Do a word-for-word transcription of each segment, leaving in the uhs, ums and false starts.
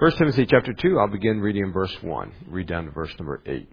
First Timothy chapter two, I'll begin reading in verse one. Read down to verse number eight.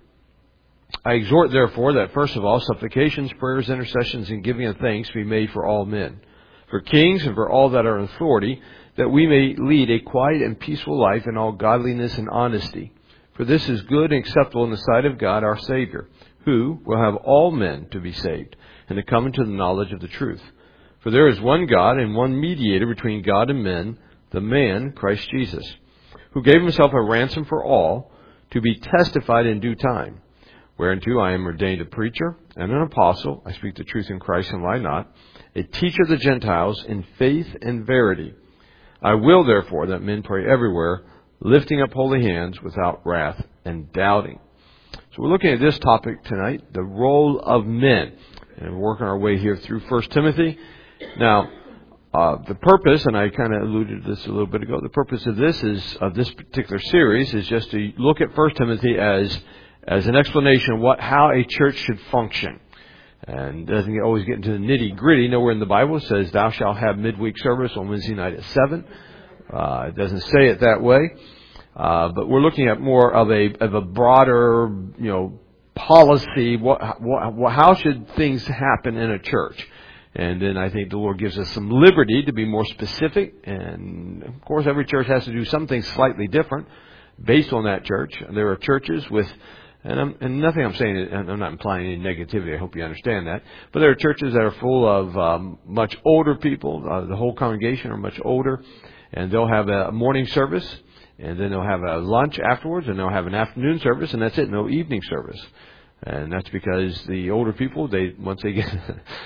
I exhort, therefore, that first of all, supplications, prayers, intercessions, and giving of thanks be made for all men, for kings and for all that are in authority, that we may lead a quiet and peaceful life in all godliness and honesty. For this is good and acceptable in the sight of God our Savior, who will have all men to be saved, and to come into the knowledge of the truth. For there is one God and one mediator between God and men, the man, Christ Jesus, who gave himself a ransom for all, to be testified in due time. Whereunto I am ordained a preacher and an apostle, I speak the truth in Christ and lie not, a teacher of the Gentiles in faith and verity. I will therefore that men pray everywhere, lifting up holy hands without wrath and doubting. So we're looking at this topic tonight, the role of men. And we're working our way here through First Timothy. Now, uh, the purpose, and I kind of alluded to this a little bit ago, the purpose of this is, of this particular series is just to look at First Timothy as, as an explanation of what, how a church should function. And doesn't always get into the nitty gritty. Nowhere in the Bible it says, thou shalt have midweek service on Wednesday night at seven. Uh, it doesn't say it that way. Uh, but we're looking at more of a, of a broader, you know, policy. What, what, how should things happen in a church? And then I think the Lord gives us some liberty to be more specific. And of course, every church has to do something slightly different based on that church. There are churches with, and, I'm, and nothing I'm saying, I'm not implying any negativity. I hope you understand that. But there are churches that are full of um, much older people. Uh, the whole congregation are much older. And they'll have a morning service. And then they'll have a lunch afterwards. And they'll have an afternoon service. And that's it. No evening service. And that's because the older people, they once they get...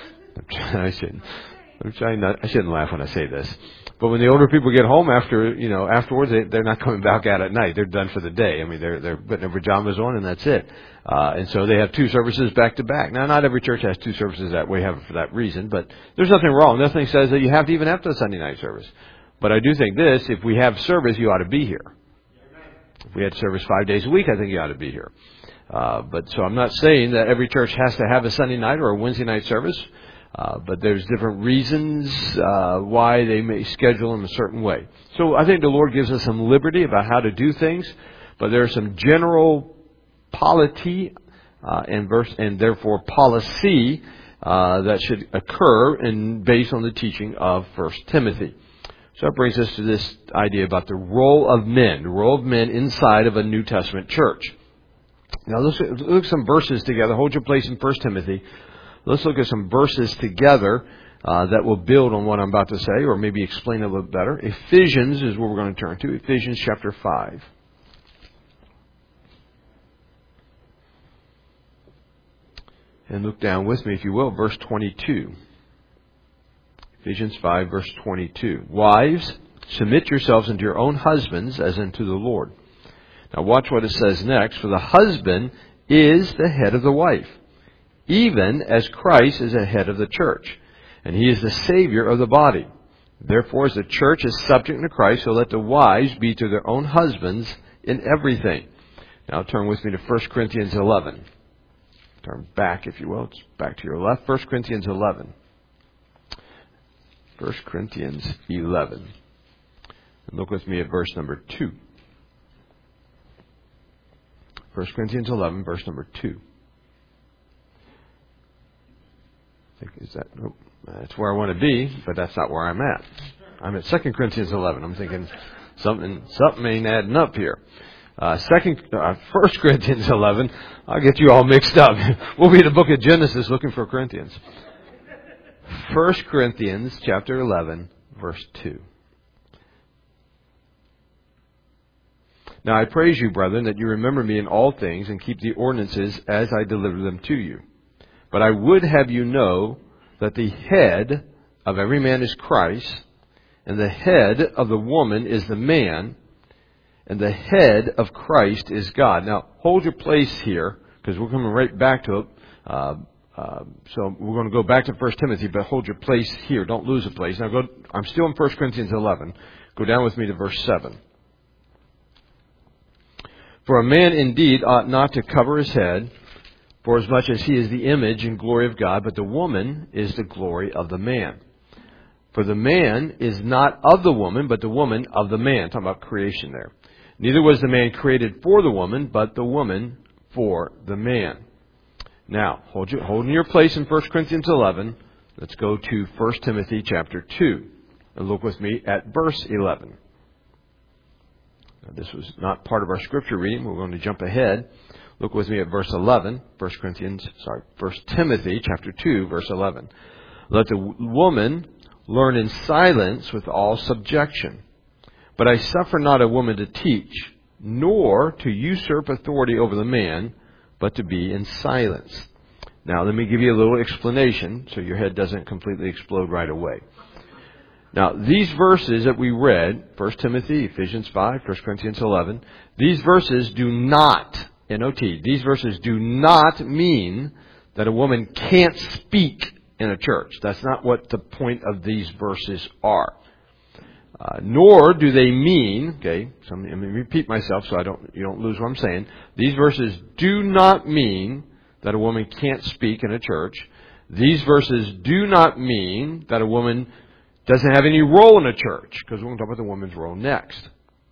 I shouldn't. I'm trying not. I shouldn't laugh when I say this. But when the older people get home after, you know, afterwards, they, they're not coming back out at night. They're done for the day. I mean, they're they're putting their pajamas on and that's it. Uh, and so they have two services back to back. Now, not every church has two services that way, have it for that reason. But there's nothing wrong. Nothing says that you have to even have the Sunday night service. But I do think this: if we have service, you ought to be here. If we had service five days a week, I think you ought to be here. Uh, but so I'm not saying that every church has to have a Sunday night or a Wednesday night service. Uh, but there's different reasons uh, why they may schedule them a certain way. So I think the Lord gives us some liberty about how to do things, but there are some general polity uh, and verse and therefore policy uh, that should occur in based on the teaching of First Timothy. So that brings us to this idea about the role of men, the role of men inside of a New Testament church. Now let's look at some verses together. Hold your place in First Timothy. Let's look at some verses together uh, that will build on what I'm about to say, or maybe explain a little better. Ephesians is where we're going to turn to. Ephesians chapter five. And look down with me, if you will, verse twenty-two. Ephesians five, verse twenty-two. Wives, submit yourselves unto your own husbands as unto the Lord. Now watch what it says next. For the husband is the head of the wife, even as Christ is the head of the church, and he is the Savior of the body. Therefore, as the church is subject to Christ, so let the wives be to their own husbands in everything. Now turn with me to First Corinthians eleven. Turn back, if you will. It's back to your left. First Corinthians eleven. First Corinthians eleven. And look with me at verse number two. First Corinthians eleven, verse number two. Is that, nope, that's where I want to be, but that's not where I'm at. I'm at Second Corinthians eleven. I'm thinking something something ain't adding up here. Uh, second, uh, First Corinthians eleven. I'll get you all mixed up. We'll be in the book of Genesis looking for Corinthians. First Corinthians chapter eleven, verse two. Now I praise you, brethren, that you remember me in all things and keep the ordinances as I deliver them to you. But I would have you know that the head of every man is Christ, and the head of the woman is the man, and the head of Christ is God. Now, hold your place here, because we're coming right back to it. Uh, uh, so we're going to go back to First Timothy, but hold your place here. Don't lose a place. Now, go. I'm still in First Corinthians eleven. Go down with me to verse seven. For a man indeed ought not to cover his head, for as much as he is the image and glory of God, but the woman is the glory of the man. For the man is not of the woman, but the woman of the man. Talking about creation there. Neither was the man created for the woman, but the woman for the man. Now, hold your, hold your place in First Corinthians eleven. Let's go to First Timothy chapter two. And look with me at verse eleven. Now, this was not part of our scripture reading. We're going to jump ahead. Look with me at verse eleven. First Corinthians, sorry, First Timothy chapter two, verse eleven. Let the woman learn in silence with all subjection. But I suffer not a woman to teach, nor to usurp authority over the man, but to be in silence. Now, let me give you a little explanation so your head doesn't completely explode right away. Now, these verses that we read, First Timothy, Ephesians five, First Corinthians eleven, these verses do not, N O T, these verses do not mean that a woman can't speak in a church. That's not what the point of these verses are. Uh, nor do they mean, okay, so I'm going to repeat myself so I don't, you don't lose what I'm saying. These verses do not mean that a woman can't speak in a church. These verses do not mean that a woman doesn't have any role in a church, because we're going to talk about the woman's role next.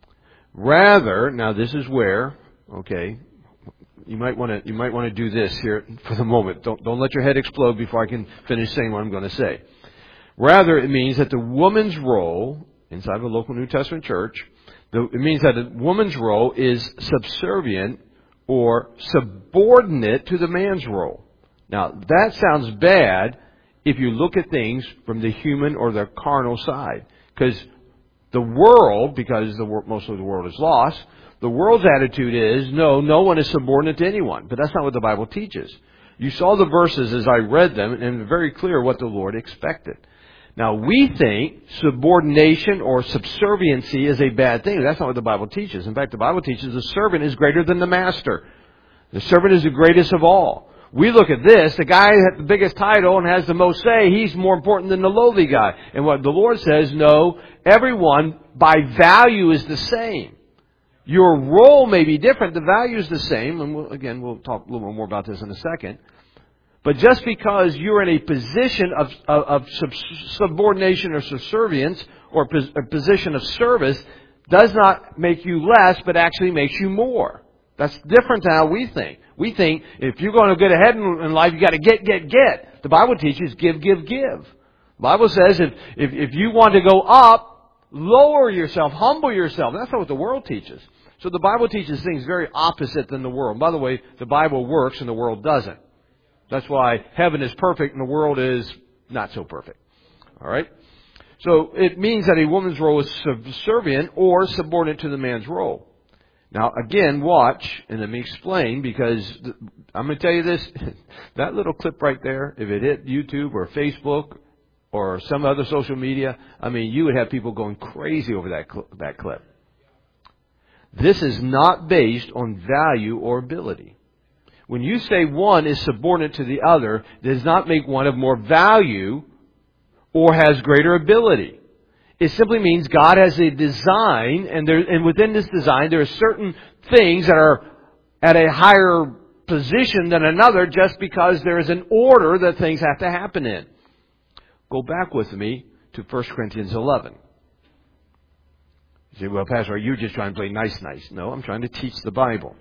Rather, now this is where, okay, you might want to you might want to do this here for the moment. Don't don't let your head explode before I can finish saying what I'm going to say. Rather, it means that the woman's role inside of a local New Testament church, the, it means that a woman's role is subservient or subordinate to the man's role. Now, that sounds bad if you look at things from the human or the carnal side. Because the world, because the, most of the world is lost, the world's attitude is, no, no one is subordinate to anyone. But that's not what the Bible teaches. You saw the verses as I read them, and it's very clear what the Lord expected. Now, we think subordination or subserviency is a bad thing. That's not what the Bible teaches. In fact, the Bible teaches the servant is greater than the master. The servant is the greatest of all. We look at this, the guy who has the biggest title and has the most say, he's more important than the lowly guy. And what the Lord says, no, everyone by value is the same. Your role may be different, the value is the same. And we'll, again, we'll talk a little more about this in a second. But just because you're in a position of, of, of sub, subordination or subservience or a position of service does not make you less, but actually makes you more. That's different than how we think. We think if you're going to get ahead in, in life, you got to get, get, get. The Bible teaches give, give, give. The Bible says if, if, if you want to go up, lower yourself, humble yourself. That's not what the world teaches. So the Bible teaches things very opposite than the world. By the way, the Bible works and the world doesn't. That's why heaven is perfect and the world is not so perfect. All right? So it means that a woman's role is subservient or subordinate to the man's role. Now, again, watch, and let me explain, because I'm going to tell you this. That little clip right there, if it hit YouTube or Facebook or some other social media, I mean, you would have people going crazy over that cl- that clip. This is not based on value or ability. When you say one is subordinate to the other, it does not make one of more value or has greater ability. It simply means God has a design, and there, and within this design, there are certain things that are at a higher position than another just because there is an order that things have to happen in. Go back with me to First Corinthians eleven. You say, well, Pastor, are you just trying to play nice, nice? No, I'm trying to teach the Bible.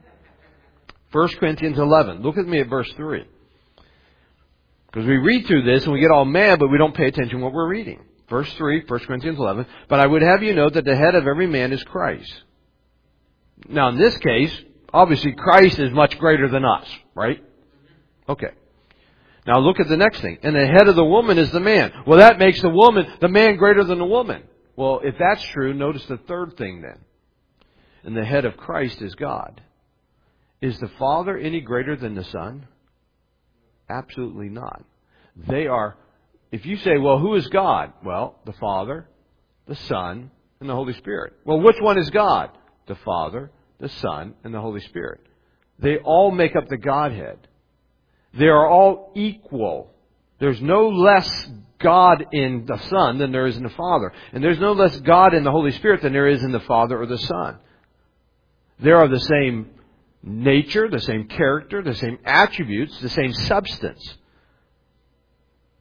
First Corinthians eleven. Look at me at verse three. Because we read through this and we get all mad, but we don't pay attention to what we're reading. Verse three, First Corinthians eleven. But I would have you know that the head of every man is Christ. Now, in this case, obviously Christ is much greater than us, right? Okay. Now look at the next thing. And the head of the woman is the man. Well, that makes the woman, the man greater than the woman. Well, if that's true, notice the third thing then. And the head of Christ is God. Is the Father any greater than the Son? Absolutely not. They are, if you say, well, who is God? Well, the Father, the Son, and the Holy Spirit. Well, which one is God? The Father, the Son, and the Holy Spirit. They all make up the Godhead. They are all equal. There's no less God in the Son than there is in the Father. And there's no less God in the Holy Spirit than there is in the Father or the Son. They are the same nature, the same character, the same attributes, the same substance.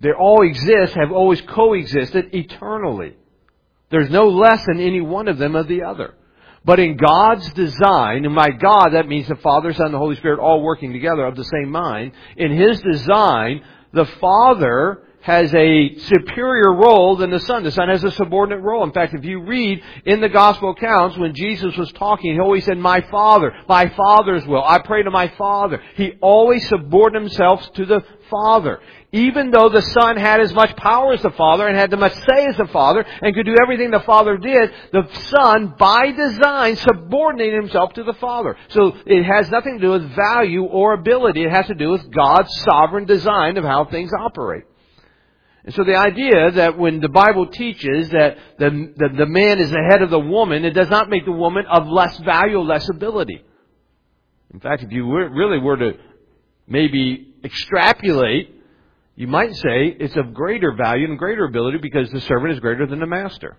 They all exist, have always coexisted eternally. There's no less in any one of them of the other. But in God's design, and by God that means the Father, Son, and the Holy Spirit all working together of the same mind. In His design, the Father has a superior role than the Son. The Son has a subordinate role. In fact, if you read in the Gospel accounts, when Jesus was talking, He always said, my Father, my Father's will. I pray to my Father. He always subordinated Himself to the Father. Even though the Son had as much power as the Father and had as much say as the Father and could do everything the Father did, the Son, by design, subordinated Himself to the Father. So it has nothing to do with value or ability. It has to do with God's sovereign design of how things operate. And so the idea that when the Bible teaches that the, the, the man is the head of the woman, it does not make the woman of less value or less ability. In fact, if you were, really were to maybe extrapolate, you might say it's of greater value and greater ability because the servant is greater than the master.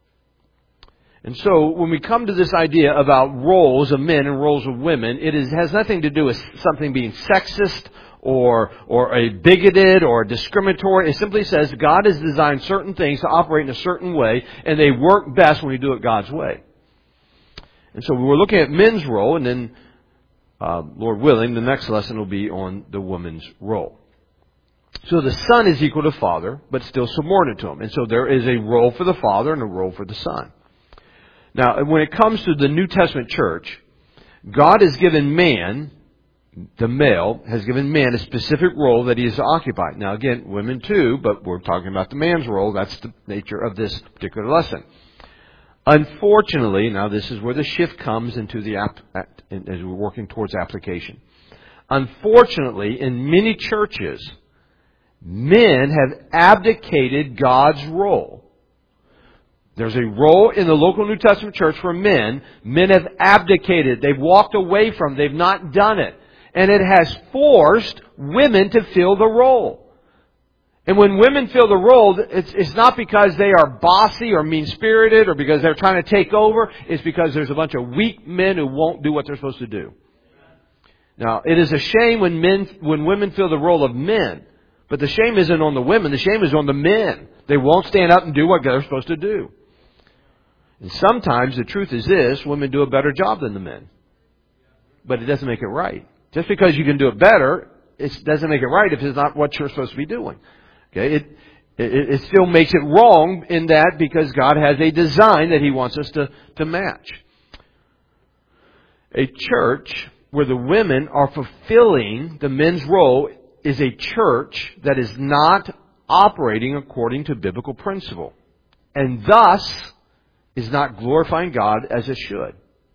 And so when we come to this idea about roles of men and roles of women, it is, has nothing to do with something being sexist or or a bigoted or discriminatory. It simply says God has designed certain things to operate in a certain way, and they work best when we do it God's way. And so we're looking at men's role, and then, uh, Lord willing, the next lesson will be on the woman's role. So the Son is equal to Father, but still subordinate to Him. And so there is a role for the Father and a role for the Son. Now, when it comes to the New Testament church, God has given man, the male, has given man a specific role that he is to occupy. Now again, women too, but we're talking about the man's role. That's the nature of this particular lesson. Unfortunately, now this is where the shift comes into the app, as we're working towards application. Unfortunately, in many churches, men have abdicated God's role. There's a role in the local New Testament church for men. Men have abdicated. They've walked away from it. They've not done it. And it has forced women to fill the role. And when women fill the role, it's, it's not because they are bossy or mean-spirited or because they're trying to take over. It's because there's a bunch of weak men who won't do what they're supposed to do. Now, it is a shame when men, when women fill the role of men. But the shame isn't on the women. The shame is on the men. They won't stand up and do what they're supposed to do. And sometimes the truth is this, women do a better job than the men. But it doesn't make it right. Just because you can do it better, it doesn't make it right if it's not what you're supposed to be doing. Okay, it, it, it still makes it wrong in that because God has a design that He wants us to, to match. A church where the women are fulfilling the men's role is a church that is not operating according to biblical principle. And thus is not glorifying God as it should,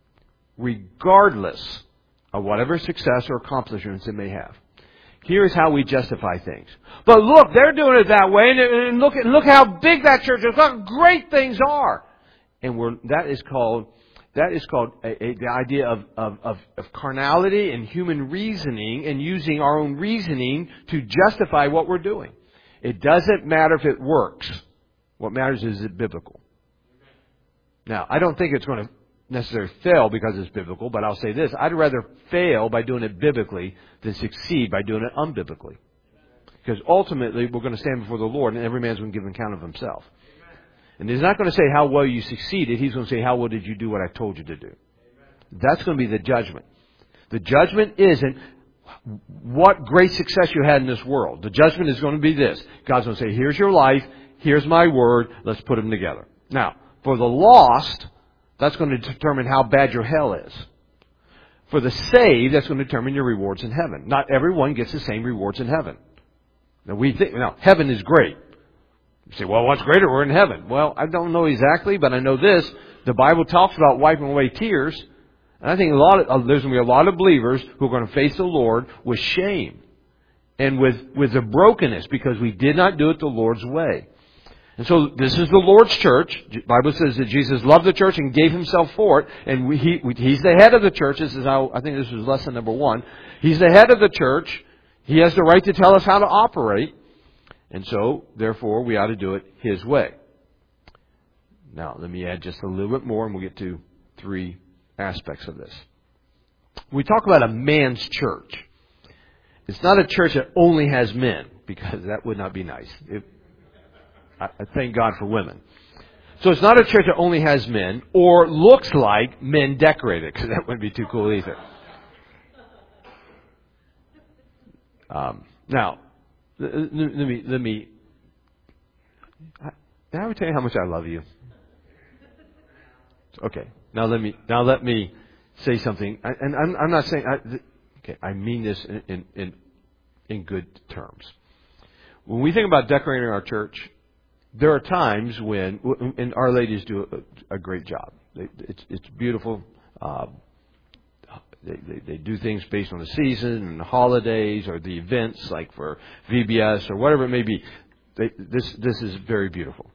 regardless of whatever success or accomplishments it may have. Here's how we justify things. But look, they're doing it that way, and, and look, look how big that church is. Look how great things are. And we're, that is called that is called a, a, the idea of, of, of, of carnality and human reasoning, and using our own reasoning to justify what we're doing. It doesn't matter if it works. What matters is it biblical. Now, I don't think it's going to necessarily fail because it's biblical, but I'll say this. I'd rather fail by doing it biblically than succeed by doing it unbiblically. Because ultimately, we're going to stand before the Lord, and every man's going to give an account of himself. And He's not going to say how well you succeeded. He's going to say, how well did you do what I told you to do? That's going to be the judgment. The judgment isn't what great success you had in this world. The judgment is going to be this. God's going to say, here's your life. Here's my word. Let's put them together. Now, for the lost, that's going to determine how bad your hell is. For the saved, that's going to determine your rewards in heaven. Not everyone gets the same rewards in heaven. Now, we think, now, heaven is great. You say, well, what's greater? We're in heaven. Well, I don't know exactly, but I know this. The Bible talks about wiping away tears. And I think a lot of, uh, there's going to be a lot of believers who are going to face the Lord with shame and with, with the brokenness because we did not do it the Lord's way. And so this is the Lord's church. The Bible says that Jesus loved the church and gave Himself for it. And we, he, He's the head of the church. This is how, I think this is lesson number one. He's the head of the church. He has the right to tell us how to operate. And so, therefore, we ought to do it His way. Now, let me add just a little bit more and we'll get to three aspects of this. We talk about a man's church. It's not a church that only has men, because that would not be nice. It, I, I thank God for women. So it's not a church that only has men or looks like men decorated, because that wouldn't be too cool either. Um, now, let me, let me, did I ever tell you how much I love you? Okay. Now let me, now let me say something. I, and I'm, I'm not saying, I, okay, I mean this in, in, in, in good terms. When we think about decorating our church, there are times when, and our ladies do a, a great job. They, it's, it's beautiful. Uh, They, they, they do things based on the season and the holidays or the events, like for V B S or whatever it may be. They, this this is very beautiful.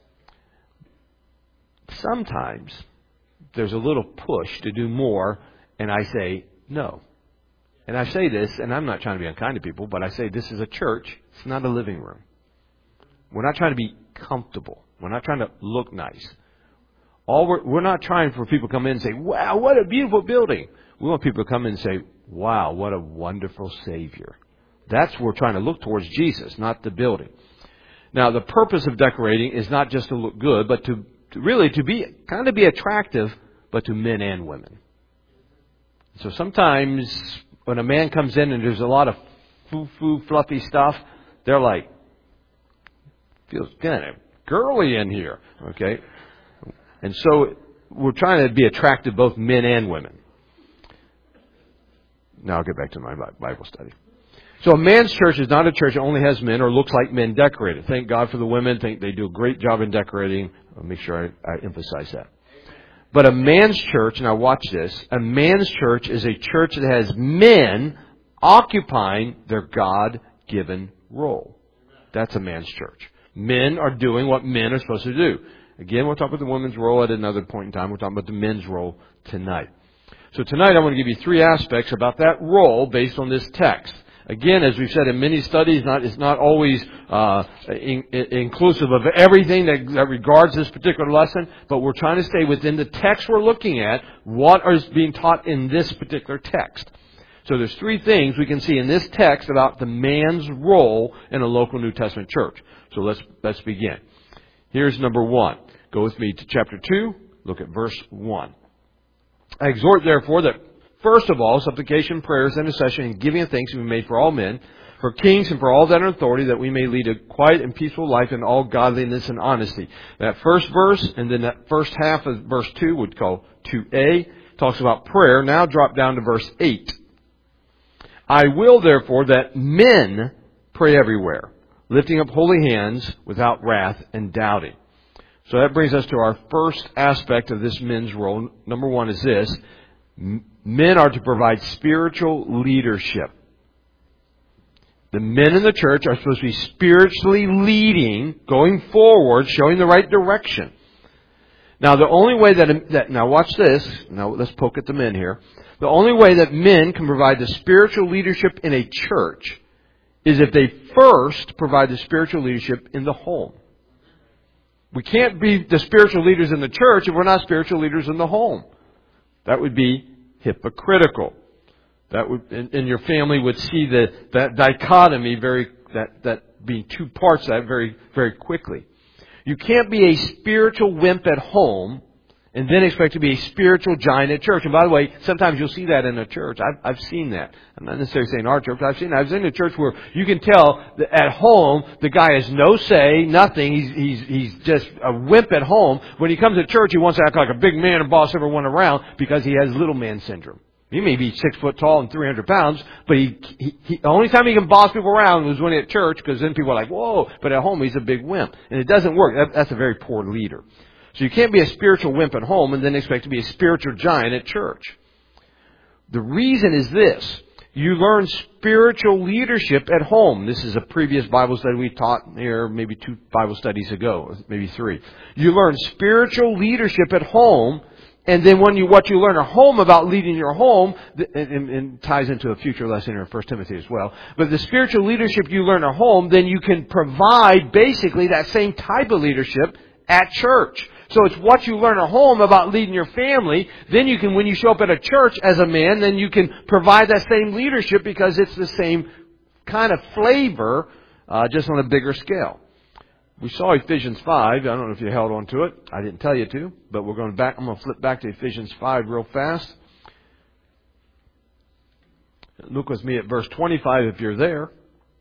Sometimes there's a little push to do more, and I say no. And I say this, and I'm not trying to be unkind to people, but I say this is a church. It's not a living room. We're not trying to be comfortable. We're not trying to look nice. All we're, we're not trying for people to come in and say, "Wow, what a beautiful building." We want people to come in and say, wow, what a wonderful Savior. That's what we're trying to look towards, Jesus, not the building. Now, the purpose of decorating is not just to look good, but to, to really to be kind of be attractive, but to men and women. So sometimes when a man comes in and there's a lot of foo-foo, fluffy stuff, they're like, feels kind of girly in here, okay? And so we're trying to be attractive, both men and women. Now I'll get back to my Bible study. So a man's church is not a church that only has men or looks like men decorated. Thank God for the women. Think they do a great job in decorating. I'll make sure I, I emphasize that. But a man's church, now watch this, a man's church is a church that has men occupying their God-given role. That's a man's church. Men are doing what men are supposed to do. Again, we'll talk about the women's role at another point in time. We're talking about the men's role tonight. So tonight I want to give you three aspects about that role based on this text. Again, as we've said in many studies, not, it's not always uh, in, in, inclusive of everything that, that regards this particular lesson, but we're trying to stay within the text we're looking at, what is being taught in this particular text. So there's three things we can see in this text about the man's role in a local New Testament church. So let's let's begin. Here's number one. Go with me to chapter two, look at verse one. I exhort, therefore, that first of all, supplication, prayers, intercession, and giving of thanks be made for all men, for kings and for all that are in authority, that we may lead a quiet and peaceful life in all godliness and honesty. That first verse, and then that first half of verse two would call two A, talks about prayer. Now drop down to verse eight. I will, therefore, that men pray everywhere, lifting up holy hands without wrath and doubting. So that brings us to our first aspect of this men's role. Number one is this. Men are to provide spiritual leadership. The men in the church are supposed to be spiritually leading, going forward, showing the right direction. Now, the only way that, that now watch this. Now, let's poke at the men here. The only way that men can provide the spiritual leadership in a church is if they first provide the spiritual leadership in the home. We can't be the spiritual leaders in the church if we're not spiritual leaders in the home. That would be hypocritical. That would, and, and your family would see the, that dichotomy very, that, that being two parts of that very, very quickly. You can't be a spiritual wimp at home and then expect to be a spiritual giant at church. And by the way, sometimes you'll see that in a church. I've, I've seen that. I'm not necessarily saying our church. I've seen that. I was in a church where you can tell that at home, the guy has no say, nothing. He's, he's, he's just a wimp at home. When he comes to church, he wants to act like a big man and boss everyone around because he has little man syndrome. He may be six foot tall and three hundred pounds, but he, he, he, the only time he can boss people around was when he's at church, because then people are like, whoa, but at home he's a big wimp. And it doesn't work. That, that's a very poor leader. So you can't be a spiritual wimp at home and then expect to be a spiritual giant at church. The reason is this. You learn spiritual leadership at home. This is a previous Bible study we taught here maybe two Bible studies ago, maybe three. You learn spiritual leadership at home, and then when you what you learn at home about leading your home, and, and, and ties into a future lesson in First Timothy as well. But the spiritual leadership you learn at home, then you can provide basically that same type of leadership at church. So it's what you learn at home about leading your family. Then you can, when you show up at a church as a man, then you can provide that same leadership because it's the same kind of flavor, uh, just on a bigger scale. We saw Ephesians five. I don't know if you held on to it. I didn't tell you to, but we're going back. I'm going to flip back to Ephesians five real fast. Look with me at verse twenty-five if you're there.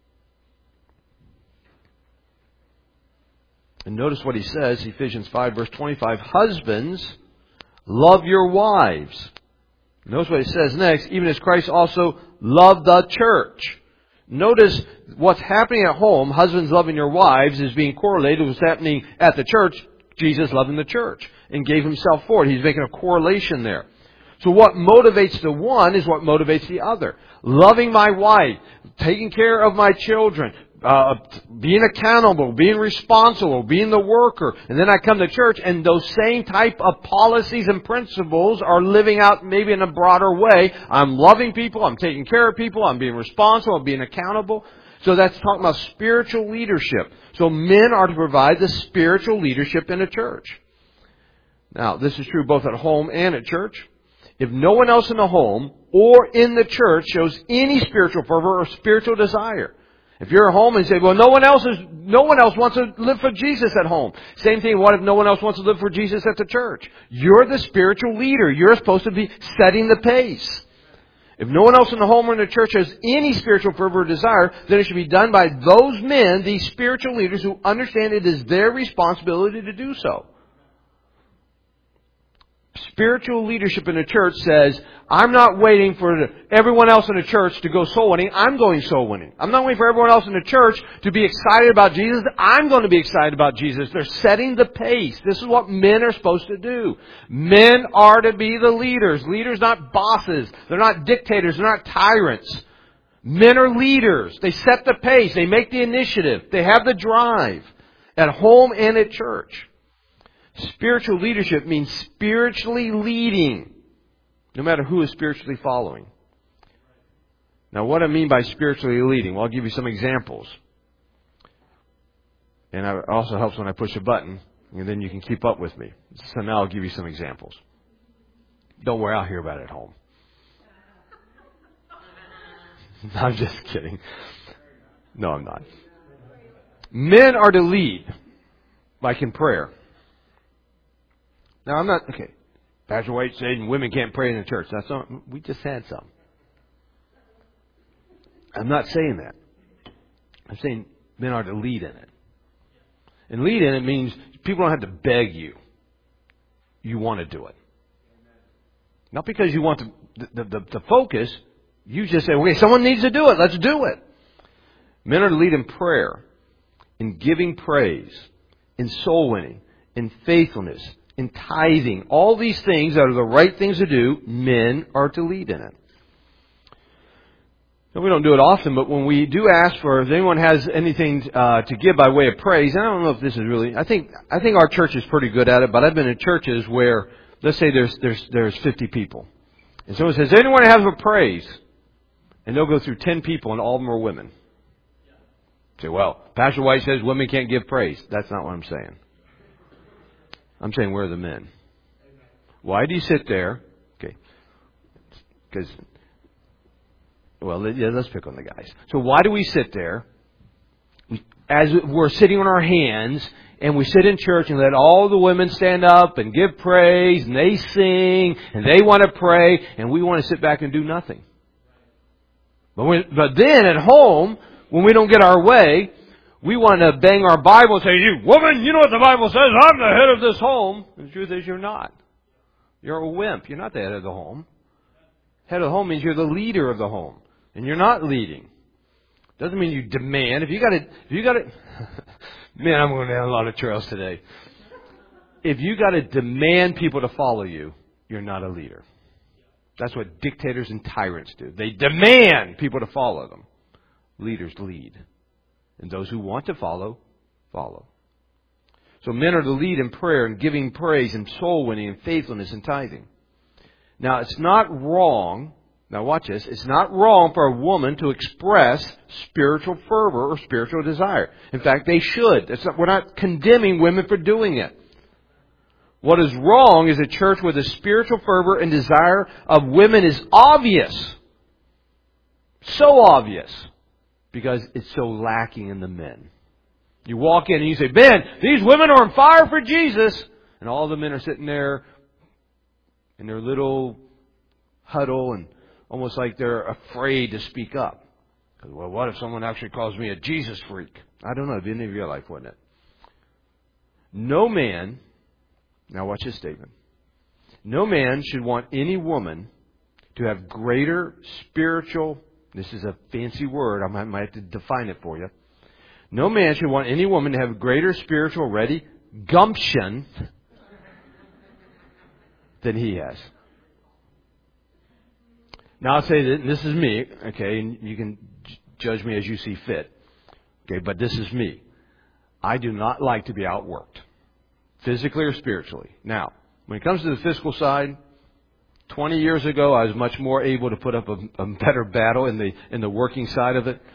And notice what he says, Ephesians five, verse twenty-five. Husbands, love your wives. Notice what he says next. Even as Christ also loved the church. Notice what's happening at home, husbands loving your wives, is being correlated with what's happening at the church, Jesus loving the church and gave himself for it. He's making a correlation there. So what motivates the one is what motivates the other. Loving my wife, taking care of my children, uh, being accountable, being responsible, being the worker. And then I come to church and those same type of policies and principles are living out maybe in a broader way. I'm loving people, I'm taking care of people, I'm being responsible, I'm being accountable. So that's talking about spiritual leadership. So men are to provide the spiritual leadership in a church. Now, this is true both at home and at church. If no one else in the home or in the church shows any spiritual fervor or spiritual desire, if you're at home and say, well, no one else is, no one else wants to live for Jesus at home. Same thing, what if no one else wants to live for Jesus at the church? You're the spiritual leader. You're supposed to be setting the pace. If no one else in the home or in the church has any spiritual fervor or desire, then it should be done by those men, these spiritual leaders, who understand it is their responsibility to do so. Spiritual leadership in the church says, I'm not waiting for everyone else in the church to go soul winning. I'm going soul winning. I'm not waiting for everyone else in the church to be excited about Jesus. I'm going to be excited about Jesus. They're setting the pace. This is what men are supposed to do. Men are to be the leaders. Leaders, not bosses. They're not dictators. They're not tyrants. Men are leaders. They set the pace. They make the initiative. They have the drive at home and at church. Spiritual leadership means spiritually leading, no matter who is spiritually following. Now, what I mean by spiritually leading? Well, I'll give you some examples. And it also helps when I push a button, and then you can keep up with me. So now I'll give you some examples. Don't worry, I'll hear about it at home. I'm just kidding. No, I'm not. Men are to lead, like in prayer. Now, I'm not, okay, Pastor White said women can't pray in the church. That's not, we just had some. I'm not saying that. I'm saying men are to lead in it. And lead in it means people don't have to beg you. You want to do it. Not because you want the, the, the, the focus. You just say, okay, someone needs to do it. Let's do it. Men are to lead in prayer, in giving praise, in soul winning, in faithfulness, in tithing. All these things that are the right things to do, men are to lead in it. And we don't do it often, but when we do ask for, if anyone has anything uh, to give by way of praise, I don't know if this is really, I think I think our church is pretty good at it, but I've been in churches where, let's say there's there's there's fifty people. And someone says, anyone have a praise? And they'll go through ten people and all of them are women. Say, well, Pastor White says women can't give praise. That's not what I'm saying. I'm saying we're the men. Why do you sit there? Okay. Because, well, yeah, let's pick on the guys. So why do we sit there as we're sitting on our hands and we sit in church and let all the women stand up and give praise and they sing and they want to pray and we want to sit back and do nothing? But, when, but then at home, when we don't get our way, we want to bang our Bible and say, you woman, you know what the Bible says, I'm the head of this home. And the truth is you're not. You're a wimp. You're not the head of the home. Head of the home means you're the leader of the home. And you're not leading. Doesn't mean you demand. If you got to, if you got to, man, I'm going down a lot of trails today. If you got to demand people to follow you, you're not a leader. That's what dictators and tyrants do. They demand people to follow them. Leaders lead. And those who want to follow, follow. So men are to lead in prayer and giving praise and soul winning and faithfulness and tithing. Now, it's not wrong. Now, watch this. It's not wrong for a woman to express spiritual fervor or spiritual desire. In fact, they should. It's not, we're not condemning women for doing it. What is wrong is a church where the spiritual fervor and desire of women is obvious. So obvious. because it's so lacking in the men. You walk in and you say, "Man, these women are on fire for Jesus." And all the men are sitting there in their little huddle and almost like they're afraid to speak up. Well, what if someone actually calls me a Jesus freak? I don't know. It'd be any of your life, wouldn't it? No man, now watch this statement. No man should want any woman to have greater spiritual, this is a fancy word, I might have to define it for you. No man should want any woman to have greater spiritual, ready, gumption than he has. Now I'll say that this is me, okay, and you can judge me as you see fit. Okay, but this is me. I do not like to be outworked, physically or spiritually. Now, when it comes to the physical side, twenty years ago I was much more able to put up a, a better battle in the in the working side of it.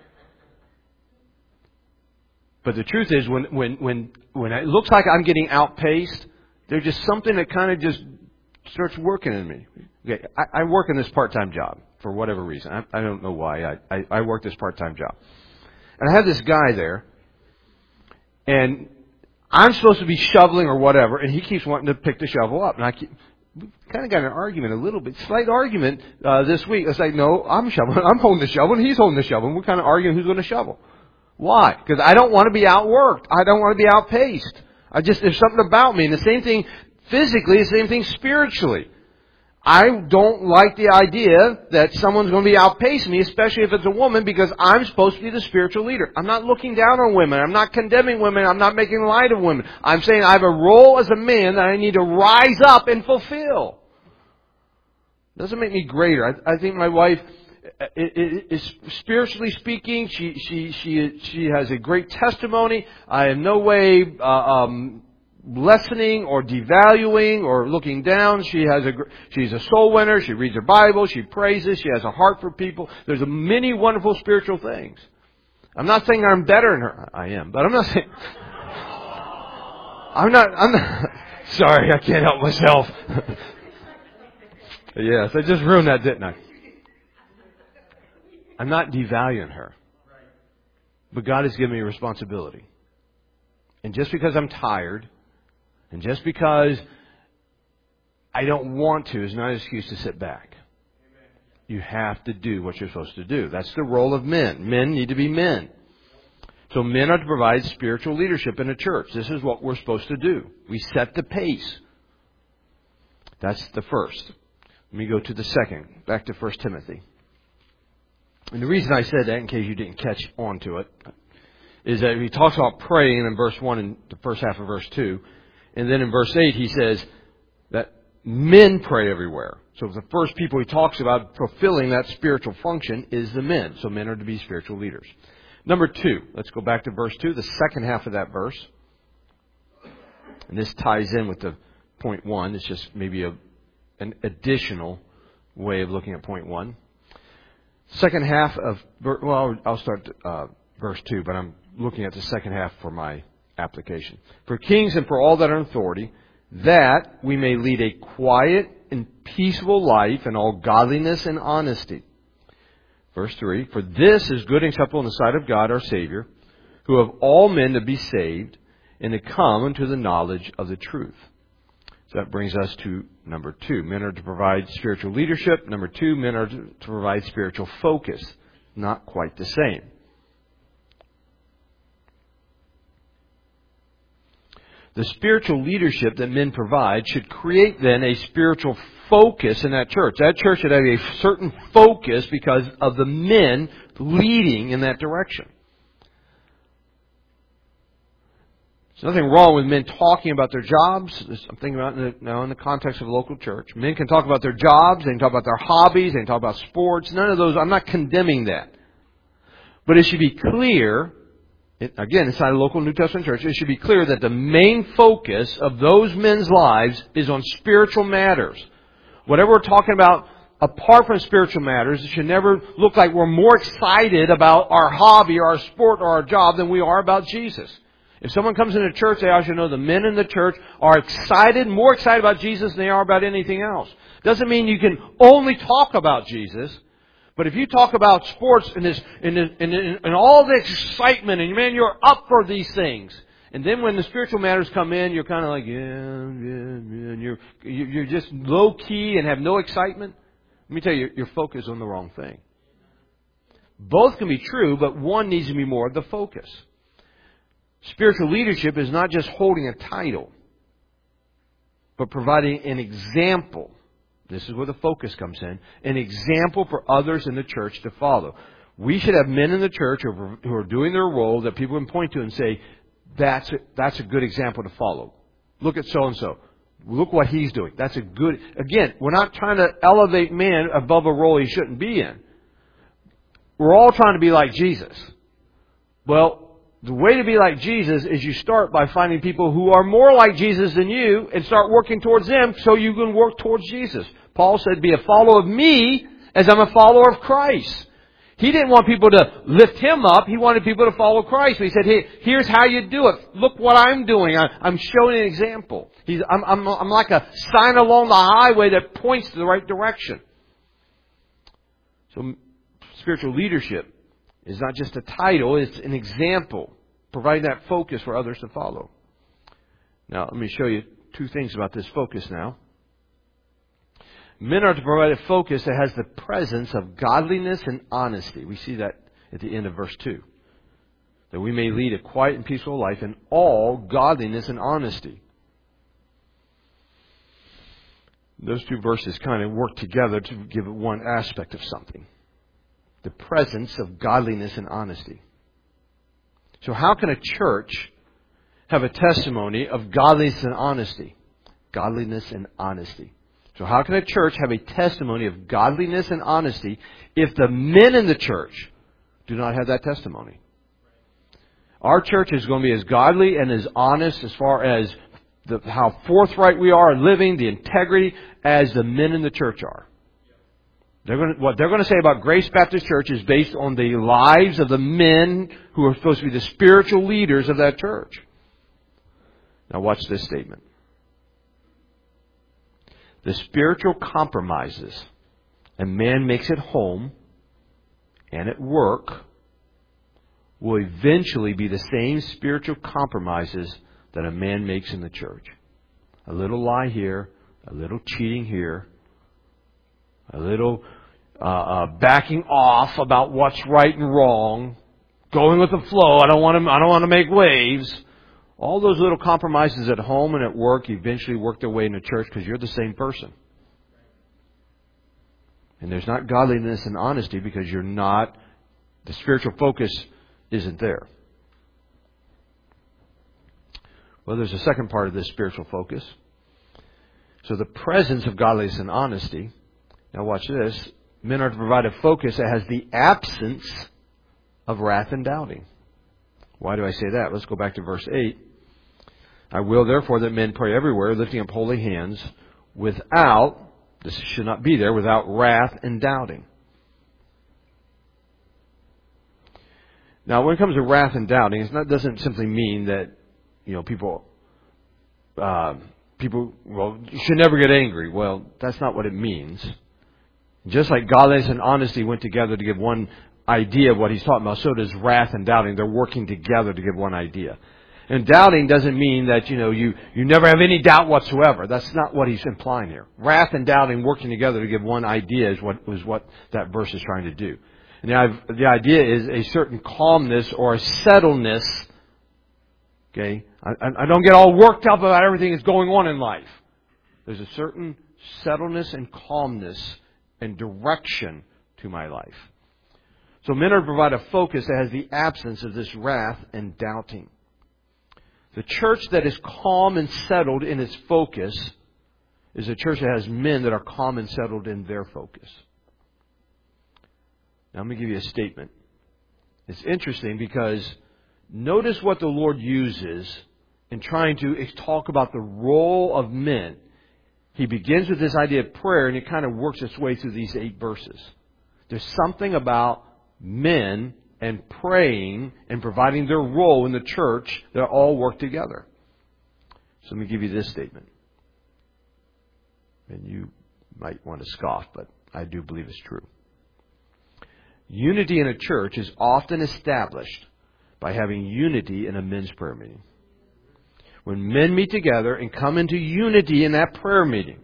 But the truth is, when when when when it looks like I'm getting outpaced, there's just something that kind of just starts working in me. Okay, I, I work in this part-time job for whatever reason. I, I don't know why. I, I, I work this part-time job. And I have this guy there, and I'm supposed to be shoveling or whatever, and he keeps wanting to pick the shovel up. And I keep, we kind of got an argument, a little bit, slight argument uh, this week. It's like, no, I'm shoveling. I'm holding the shovel, and he's holding the shovel. And we're kind of arguing who's going to shovel. Why? Because I don't want to be outworked. I don't want to be outpaced. I just, there's something about me. And the same thing physically, the same thing spiritually. I don't like the idea that someone's going to be outpacing me, especially if it's a woman, because I'm supposed to be the spiritual leader. I'm not looking down on women. I'm not condemning women. I'm not making light of women. I'm saying I have a role as a man that I need to rise up and fulfill. Doesn't make me greater. I, I think my wife is, spiritually speaking, she she she she has a great testimony. I in no way uh, um, lessening or devaluing or looking down. She has a she's a soul winner. She reads her Bible. She praises. She has a heart for people. There's a many wonderful spiritual things. I'm not saying I'm better than her. I am, but I'm not saying. I'm not. I'm not. Sorry, I can't help myself. Yes, I just ruined that, didn't I? I'm not devaluing her. But God has given me a responsibility. And just because I'm tired, and just because I don't want to, is not an excuse to sit back. You have to do what you're supposed to do. That's the role of men. Men need to be men. So men are to provide spiritual leadership in a church. This is what we're supposed to do. We set the pace. That's the first. Let me go to the second. Back to First Timothy. And the reason I said that, in case you didn't catch on to it, is that he talks about praying in verse one and the first half of verse two. And then in verse eight he says that men pray everywhere. So the first people he talks about fulfilling that spiritual function is the men. So men are to be spiritual leaders. Number two, let's go back to verse two, the second half of that verse. And this ties in with the point one. It's just maybe a, an additional way of looking at point one. Second half of, well, I'll start uh, verse two, but I'm looking at the second half for my application. For kings and for all that are in authority, that we may lead a quiet and peaceable life in all godliness and honesty. Verse three, for this is good and acceptable in the sight of God our Savior, who of all men to be saved and to come unto the knowledge of the truth. So that brings us to number two. Men are to provide spiritual leadership. Number two, men are to provide spiritual focus. Not quite the same. The spiritual leadership that men provide should create then a spiritual focus in that church. That church should have a certain focus because of the men leading in that direction. There's nothing wrong with men talking about their jobs. I'm thinking about it now in the context of a local church. Men can talk about their jobs. They can talk about their hobbies. They can talk about sports. None of those. I'm not condemning that. But it should be clear, again, inside a local New Testament church, it should be clear that the main focus of those men's lives is on spiritual matters. Whatever we're talking about apart from spiritual matters, it should never look like we're more excited about our hobby or our sport or our job than we are about Jesus. If someone comes into church, they ought to know the men in the church are excited, more excited about Jesus than they are about anything else. Doesn't mean you can only talk about Jesus, But if you talk about sports and this and, and, and, and all the excitement and man, you're up for these things. And then when the spiritual matters come in, you're kind of like, yeah, yeah, yeah, and you're you're just low key and have no excitement. Let me tell you, you're focused on the wrong thing. Both can be true, but one needs to be more of the focus. Spiritual leadership is not just holding a title, but providing an example. This is where the focus comes in. An example for others in the church to follow. We should have men in the church who are, who are doing their role that people can point to and say, that's a, that's a good example to follow. Look at so-and-so. Look what he's doing. That's a good... Again, we're not trying to elevate man above a role he shouldn't be in. We're all trying to be like Jesus. Well, the way to be like Jesus is you start by finding people who are more like Jesus than you and start working towards them so you can work towards Jesus. Paul said, be a follower of me as I'm a follower of Christ. He didn't want people to lift him up. He wanted people to follow Christ. He said, hey, here's how you do it. Look what I'm doing. I, I'm showing an example. He's, I'm, I'm, I'm like a sign along the highway that points to the right direction. So spiritual leadership is not just a title. It's an example, providing that focus for others to follow. Now, let me show you two things about this focus now. Men are to provide a focus that has the presence of godliness and honesty. We see that at the end of verse two. That we may lead a quiet and peaceful life in all godliness and honesty. Those two verses kind of work together to give one aspect of something. The presence of godliness and honesty. So how can a church have a testimony of godliness and honesty? Godliness and honesty. So how can a church have a testimony of godliness and honesty if the men in the church do not have that testimony? Our church is going to be as godly and as honest as far as the, how forthright we are in living, the integrity, as the men in the church are. They're going to, what they're going to say about Grace Baptist Church is based on the lives of the men who are supposed to be the spiritual leaders of that church. Now watch this statement. The spiritual compromises a man makes at home and at work will eventually be the same spiritual compromises that a man makes in the church. A little lie here, a little cheating here, a little uh, uh, backing off about what's right and wrong, going with the flow. I don't want to. I don't want to make waves. All those little compromises at home and at work eventually work their way into church because you're the same person. And there's not godliness and honesty because you're not, the spiritual focus isn't there. Well, there's a second part of this spiritual focus. So the presence of godliness and honesty. Now watch this. Men are to provide a focus that has the absence of wrath and doubting. Why do I say that? Let's go back to verse eight. I will therefore that men pray everywhere, lifting up holy hands, without, this should not be there, without wrath and doubting. Now, when it comes to wrath and doubting, it doesn't simply mean that, you know, people, uh, people, well, you should never get angry. Well, that's not what it means. Just like godliness and honesty went together to give one idea of what he's talking about, so does wrath and doubting. They're working together to give one idea. And doubting doesn't mean that, you know, you, you never have any doubt whatsoever. That's not what he's implying here. Wrath and doubting working together to give one idea is what, is what that verse is trying to do. And the, the idea is a certain calmness or a settledness. Okay? I, I don't get all worked up about everything that's going on in life. There's a certain settledness and calmness and direction to my life. So men are to provide a focus that has the absence of this wrath and doubting. The church that is calm and settled in its focus is a church that has men that are calm and settled in their focus. Now I'm going to give you a statement. It's interesting because notice what the Lord uses in trying to talk about the role of men. He begins with this idea of prayer and it kind of works its way through these eight verses. There's something about men and praying and providing their role in the church that all work together. So let me give you this statement. And you might want to scoff, but I do believe it's true. Unity in a church is often established by having unity in a men's prayer meeting. When men meet together and come into unity in that prayer meeting,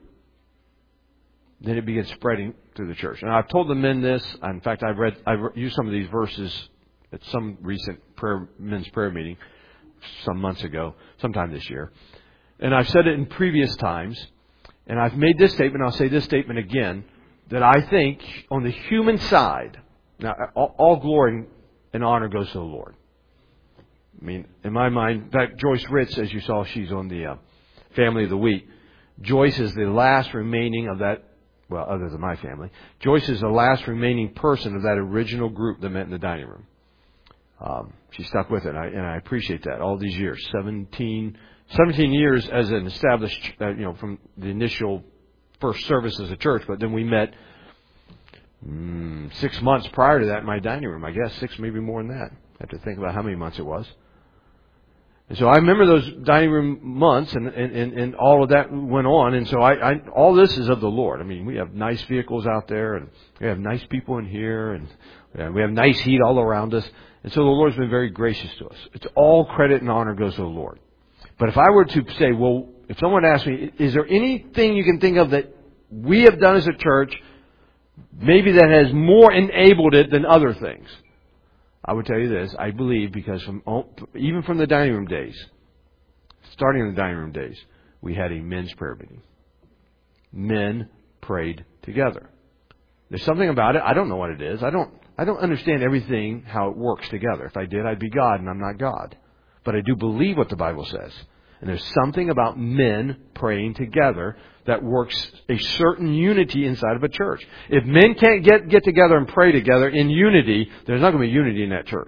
then it begins spreading through the church. And I've told the men this. In fact, I've read, I've used some of these verses at some recent prayer, men's prayer meeting some months ago, sometime this year. And I've said it in previous times. And I've made this statement, I'll say this statement again, that I think on the human side, now all, all glory and honor goes to the Lord. I mean, in my mind, that Joyce Ritz, as you saw, she's on the uh, Family of the Week. Joyce is the last remaining of that, well, other than my family. Joyce is the last remaining person of that original group that met in the dining room. Um, she stuck with it, and I, and I appreciate that all these years. seventeen, seventeen years as an established, uh, you know, from the initial first service as a church, but then we met mm, six months prior to that in my dining room, I guess. Six, maybe more than that. I have to think about how many months it was. And so I remember those dining room months, and, and, and, and all of that went on. And so I, I, all this is of the Lord. I mean, we have nice vehicles out there, and we have nice people in here, and, and we have nice heat all around us. And so the Lord's been very gracious to us. It's all credit and honor goes to the Lord. But if I were to say, well, if someone asked me, is there anything you can think of that we have done as a church, maybe that has more enabled it than other things? I would tell you this, I believe, because from even from the dining room days, starting in the dining room days, we had a men's prayer meeting. Men prayed together. There's something about it. I don't know what it is. I don't I don't understand everything, how it works together. If I did, I'd be God, and I'm not God. But I do believe what the Bible says. And there's something about men praying together that works a certain unity inside of a church. If men can't get, get together and pray together in unity, there's not going to be unity in that church.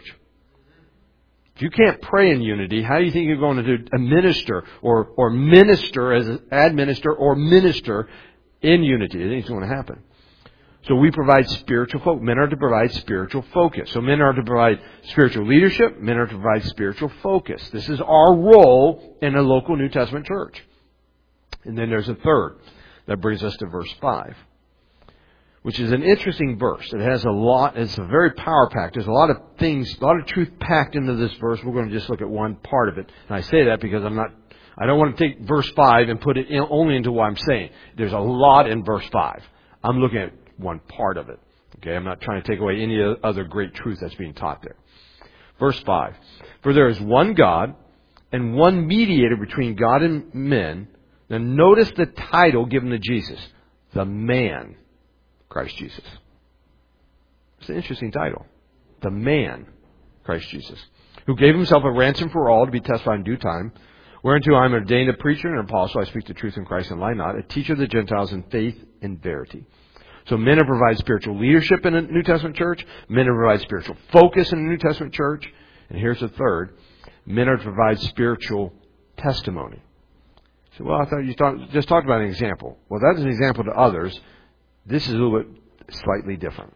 If you can't pray in unity, how do you think you're going to do a minister or, or minister as an administer or minister in unity? It ain't going to happen. So we provide spiritual focus. Men are to provide spiritual focus. So men are to provide spiritual leadership. Men are to provide spiritual focus. This is our role in a local New Testament church. And then there's a third. That brings us to verse five, which is an interesting verse. It has a lot, it's a very power-packed. There's a lot of things, a lot of truth packed into this verse. We're going to just look at one part of it. And I say that because I'm not, I don't want to take verse five and put it in, only into what I'm saying. There's a lot in verse five. I'm looking at one part of it. Okay, I'm not trying to take away any other great truth that's being taught there. Verse five. For there is one God and one mediator between God and men. Now notice the title given to Jesus. The man, Christ Jesus. It's an interesting title. The man, Christ Jesus. Who gave himself a ransom for all to be testified in due time. Whereunto I am ordained a preacher and an apostle. I speak the truth in Christ and lie not. A teacher of the Gentiles in faith and verity. So men are to provide spiritual leadership in a New Testament church. Men are to provide spiritual focus in a New Testament church. And here's the third. Men are to provide spiritual testimony. So, well, I thought you talk, just talked about an example. Well, that is an example to others. This is a little bit slightly different.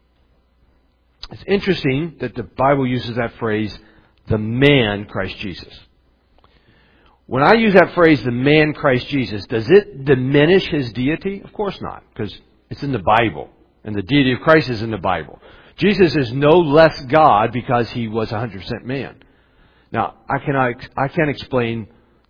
It's interesting that the Bible uses that phrase, the man Christ Jesus. When I use that phrase, the man Christ Jesus, does it diminish his deity? Of course not, because it's in the Bible, and the deity of Christ is in the Bible. Jesus is no less God because he was one hundred percent man. Now, I cannot, I can't explain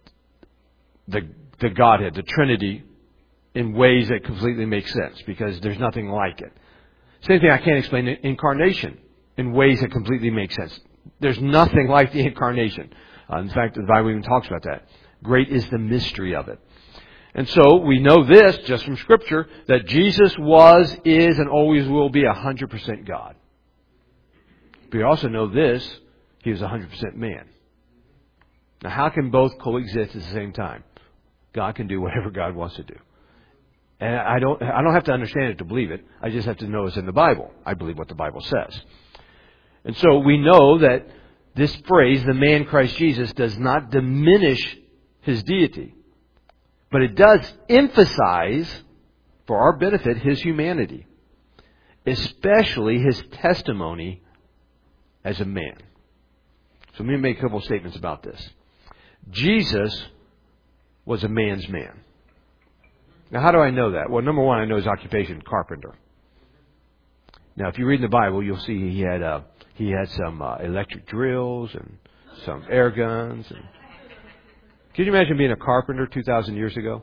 the the Godhead, the Trinity, in ways that completely make sense because there's nothing like it. Same thing, I can't explain the incarnation in ways that completely make sense. There's nothing like the incarnation. Uh, in fact, the Bible even talks about that. Great is the mystery of it. And so we know this just from Scripture, that Jesus was, is, and always will be one hundred percent God. But we also know this, he was one hundred percent man. Now how can both coexist at the same time? God can do whatever God wants to do. And I don't, I don't have to understand it to believe it. I just have to know it's in the Bible. I believe what the Bible says. And so we know that this phrase, the man Christ Jesus, does not diminish his deity. But it does emphasize, for our benefit, his humanity. Especially his testimony as a man. So let me make a couple of statements about this. Jesus was a man's man. Now how do I know that? Well, number one, I know his occupation, carpenter. Now, if you read in the Bible, you'll see he had uh, he had some uh, electric drills and some air guns. And can you imagine being a carpenter two thousand years ago?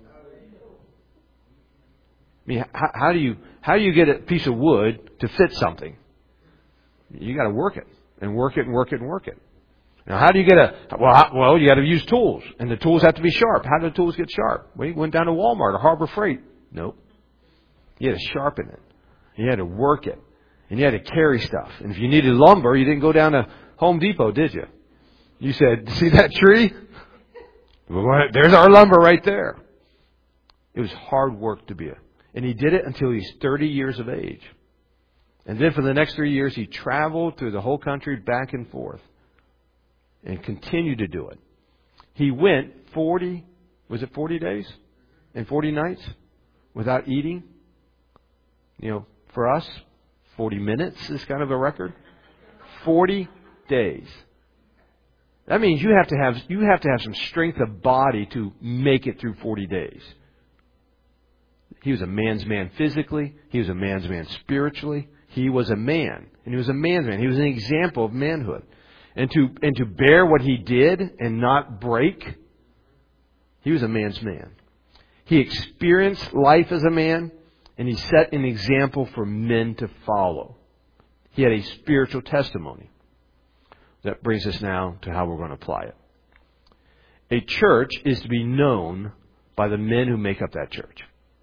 I mean, how, how do you how do you get a piece of wood to fit something? You got to work it and work it and work it and work it. Now, how do you get a well? How, well, you got to use tools, and the tools have to be sharp. How do the tools get sharp? Well, you went down to Walmart or Harbor Freight. Nope. You had to sharpen it. You had to work it, and you had to carry stuff. And if you needed lumber, you didn't go down to Home Depot, did you? You said, "See that tree? Well, there's our lumber right there." It was hard work to be a, and he did it until he's thirty years of age. And then for the next three years, he traveled through the whole country back and forth. And continue to do it. He went forty, was it forty days? And forty nights? Without eating? You know, for us, forty minutes is kind of a record. forty days. That means you have to have, you have to have some strength of body to make it through forty days. He was a man's man physically. He was a man's man spiritually. He was a man. And he was a man's man. He was an example of manhood. And to and to bear what he did and not break, he was a man's man. He experienced life as a man, and he set an example for men to follow. He had a spiritual testimony. That brings us now to how we're going to apply it. A church is to be known by the men who make up that church.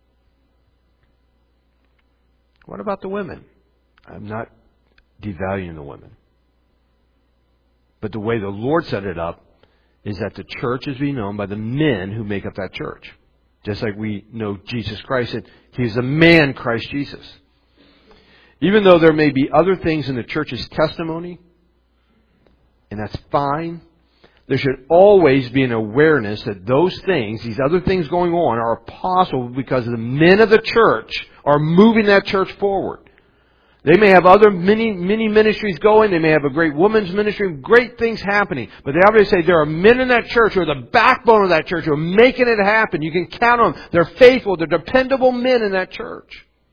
What about the women? I'm not devaluing the women. But the way the Lord set it up is that the church is being known by the men who make up that church. Just like we know Jesus Christ said, He is a man, Christ Jesus. Even though there may be other things in the church's testimony, and that's fine, there should always be an awareness that those things, these other things going on, are possible because the men of the church are moving that church forward. They may have other many, many ministries going. They may have a great women's ministry, great things happening. But they always say there are men in that church who are the backbone of that church who are making it happen. You can count on them. They're faithful. They're dependable men in that church.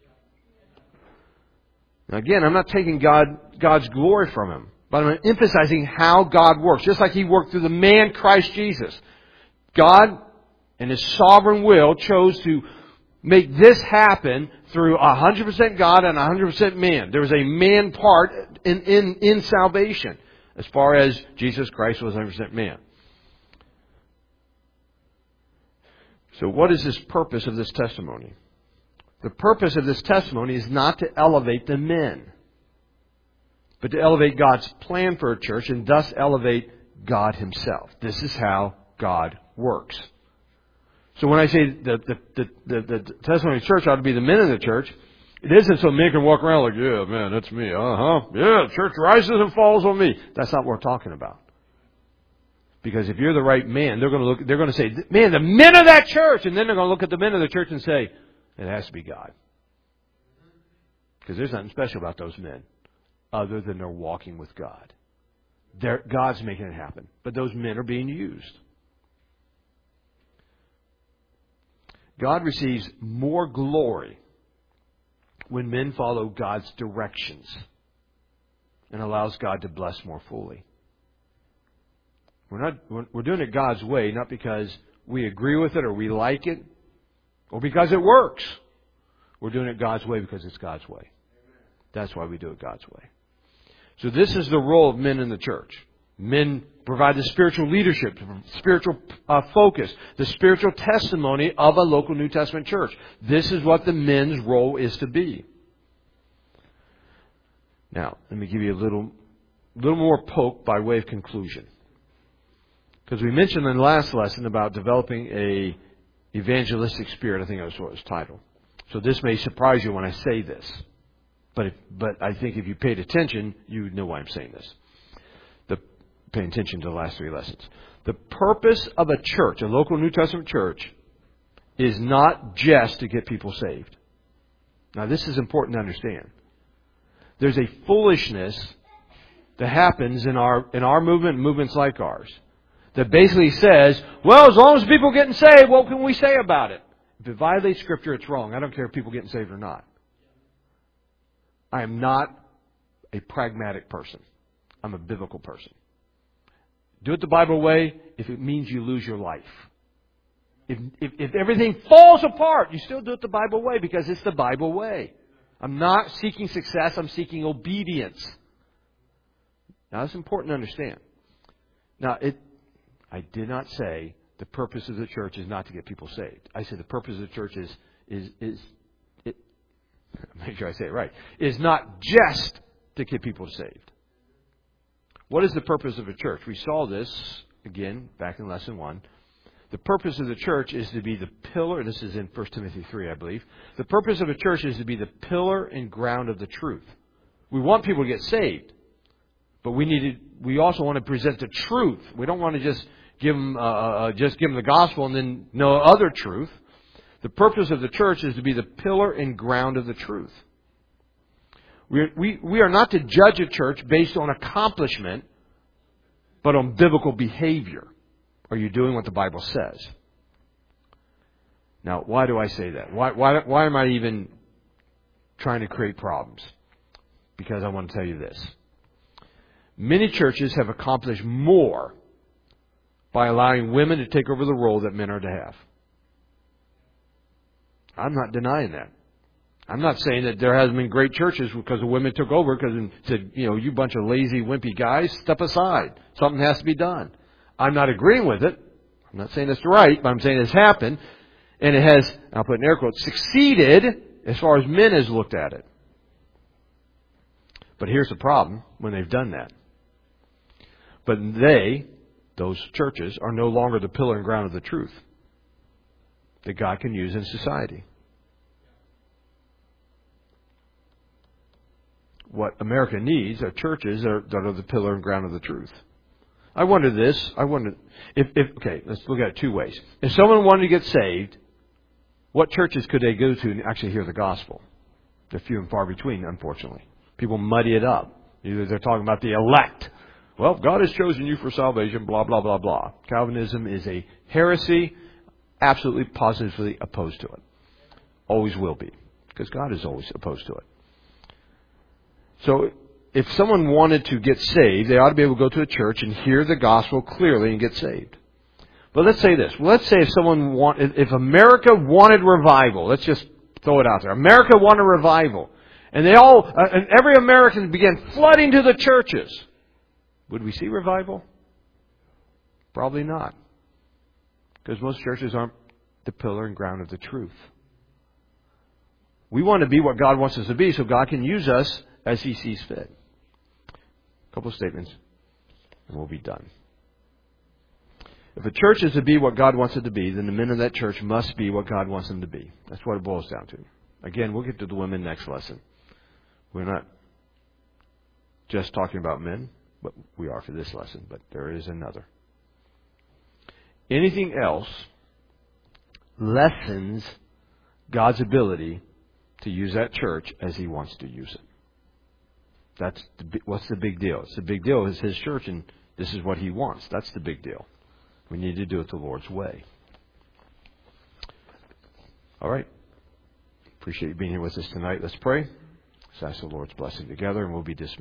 Now again, I'm not taking God, God's glory from Him. But I'm emphasizing how God works. Just like He worked through the man Christ Jesus. God, in His sovereign will, chose to make this happen through one hundred percent God and one hundred percent man. There was a man part in, in, in salvation, as far as Jesus Christ was one hundred percent man. So what is this purpose of this testimony? The purpose of this testimony is not to elevate the men, but to elevate God's plan for a church and thus elevate God Himself. This is how God works. So when I say the, the, the, the, the testimony of the church ought to be the men in the church, it isn't so men can walk around like, yeah, man, that's me. Uh-huh. Yeah, church rises and falls on me. That's not what we're talking about. Because if you're the right man, they're going to look, they're going to say, man, the men of that church. And then they're going to look at the men of the church and say, it has to be God. Because there's nothing special about those men other than they're walking with God. They're, God's making it happen. But those men are being used. God receives more glory when men follow God's directions and allows God to bless more fully. We're not, we're doing it God's way, not because we agree with it or we like it or because it works. We're doing it God's way because it's God's way. That's why we do it God's way. So this is the role of men in the church. Men provide the spiritual leadership, spiritual uh, focus, the spiritual testimony of a local New Testament church. This is what the men's role is to be. Now, let me give you a little, little more poke by way of conclusion. Because we mentioned in the last lesson about developing a evangelistic spirit. I think that's what it was titled. So this may surprise you when I say this. But if, but I think if you paid attention, you know why I'm saying this. The, paying attention to the last three lessons. The purpose of a church, a local New Testament church, is not just to get people saved. Now this is important to understand. There's a foolishness that happens in our in our movement, movements like ours, that basically says, well, as long as people are getting saved, what can we say about it? If it violates Scripture, it's wrong. I don't care if people are getting saved or not. I am not a pragmatic person. I'm a biblical person. Do it the Bible way if it means you lose your life. If, if, if everything falls apart, you still do it the Bible way because it's the Bible way. I'm not seeking success. I'm seeking obedience. Now, that's important to understand. Now, it, I did not say the purpose of the church is not to get people saved. I said the purpose of the church is, is, is it, make sure I say it right, is not just to get people saved. What is the purpose of a church? We saw this, again, back in lesson one. The purpose of the church is to be the pillar. This is in First Timothy three, I believe. The purpose of a church is to be the pillar and ground of the truth. We want people to get saved. But we need to, we also want to present the truth. We don't want to just give them, uh, uh, just give them the gospel and then no other truth. The purpose of the church is to be the pillar and ground of the truth. We, we, we are not to judge a church based on accomplishment, but on biblical behavior. Are you doing what the Bible says? Now, why do I say that? Why, why, why am I even trying to create problems? Because I want to tell you this. Many churches have accomplished more by allowing women to take over the role that men are to have. I'm not denying that. I'm not saying that there hasn't been great churches because the women took over because and said, you know, you bunch of lazy, wimpy guys, step aside. Something has to be done. I'm not agreeing with it. I'm not saying it's right, but I'm saying it's happened. And it has, I'll put in air quotes, succeeded as far as men has looked at it. But here's the problem when they've done that. But they, those churches, are no longer the pillar and ground of the truth that God can use in society. What America needs are churches that are, that are the pillar and ground of the truth. I wonder this. I wonder if, if, okay, let's look at it two ways. If someone wanted to get saved, what churches could they go to and actually hear the gospel? They're few and far between, unfortunately. People muddy it up. Either they're talking about the elect. Well, God has chosen you for salvation, blah, blah, blah, blah. Calvinism is a heresy, absolutely positively opposed to it. Always will be, because God is always opposed to it. So, if someone wanted to get saved, they ought to be able to go to a church and hear the gospel clearly and get saved. But let's say this. Let's say if someone want, if America wanted revival, let's just throw it out there. America wanted revival. And they all, uh, and every American began flooding to the churches. Would we see revival? Probably not. Because most churches aren't the pillar and ground of the truth. We want to be what God wants us to be so God can use us as He sees fit. A couple of statements and we'll be done. If a church is to be what God wants it to be, then the men of that church must be what God wants them to be. That's what it boils down to. Again, we'll get to the women next lesson. We're not just talking about men, but we are for this lesson, but there is another. Anything else lessens God's ability to use that church as He wants to use it. That's the, what's the big deal? It's the big deal is His church, and this is what He wants. That's the big deal. We need to do it the Lord's way. All right. Appreciate you being here with us tonight. Let's pray. Let's ask the Lord's blessing together, and we'll be dismissed.